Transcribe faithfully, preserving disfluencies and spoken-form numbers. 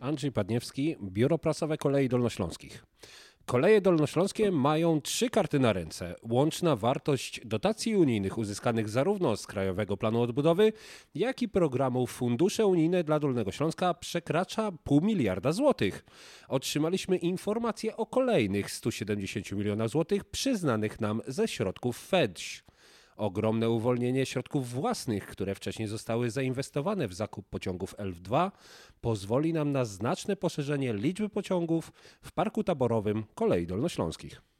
Andrzej Padniewski, Biuro Prasowe Kolei Dolnośląskich. Koleje dolnośląskie mają trzy karty na ręce. Łączna wartość dotacji unijnych uzyskanych zarówno z Krajowego Planu Odbudowy, jak i programu Fundusze Unijne dla Dolnego Śląska przekracza pół miliarda złotych. Otrzymaliśmy informacje o kolejnych stu siedemdziesięciu milionach złotych przyznanych nam ze środków F E D Ś. Ogromne uwolnienie środków własnych, które wcześniej zostały zainwestowane w zakup pociągów L F dwa, pozwoli nam na znaczne poszerzenie liczby pociągów w Parku Taborowym Kolei Dolnośląskich.